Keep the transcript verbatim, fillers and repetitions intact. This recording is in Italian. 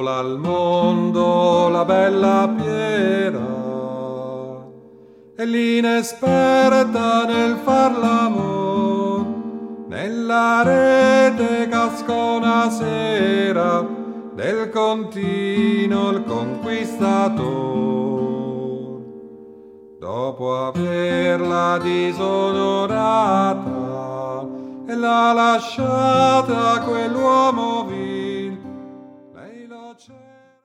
sola al mondo la bella Piera, e l'inesperta nel far l'amor, nella rete cascò una sera del continuo il conquistator. Dopo averla disonorata e l'ha lasciata quell'uomo